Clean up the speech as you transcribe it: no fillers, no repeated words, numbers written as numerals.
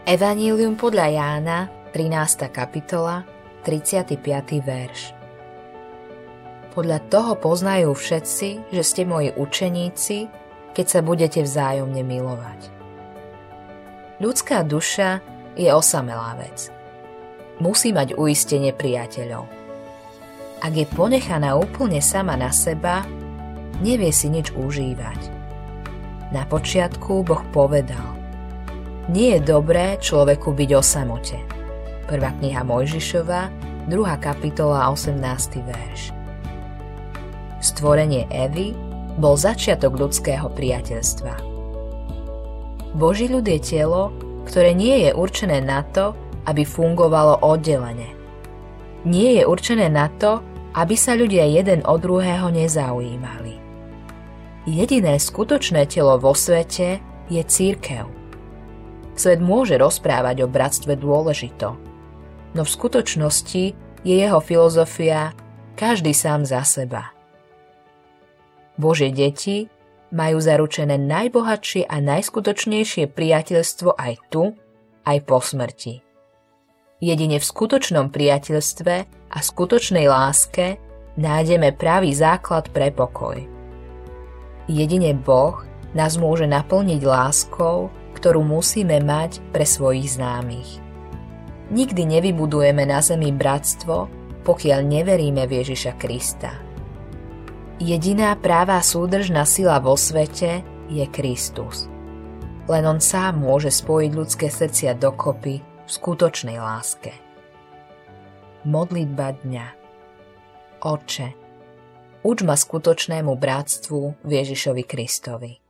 Evanílium podľa Jána, 13. kapitola, 35. verš. Podľa toho poznajú všetci, že ste moji učeníci, keď sa budete vzájomne milovať. Ľudská duša je osamelá vec. Musí mať uistenie priateľov. Ak je ponechaná úplne sama na seba, nevie si nič užívať. Na počiatku Boh povedal: nie je dobré človeku byť o samote. 1. kniha Mojžišova, 2. kapitola, 18. verš. Stvorenie Evy bol začiatok ľudského priateľstva. Boží ľud je telo, ktoré nie je určené na to, aby fungovalo oddelene. Nie je určené na to, aby sa ľudia jeden od druhého nezaujímali. Jediné skutočné telo vo svete je cirkev. Svet môže rozprávať o bratstve dôležito, no v skutočnosti je jeho filozofia každý sám za seba. Božie deti majú zaručené najbohatšie a najskutočnejšie priateľstvo aj tu, aj po smrti. Jedine v skutočnom priateľstve a skutočnej láske nájdeme pravý základ pre pokoj. Jedine Boh nás môže naplniť láskou, ktorú musíme mať pre svojich známych. Nikdy nevybudujeme na zemi bratstvo, pokiaľ neveríme v Ježiša Krista. Jediná pravá súdržná sila vo svete je Kristus. Len on sám môže spojiť ľudské srdcia dokopy v skutočnej láske. Modlitba dňa. Otče, uč ma skutočnému bratstvu v Ježišovi Kristovi.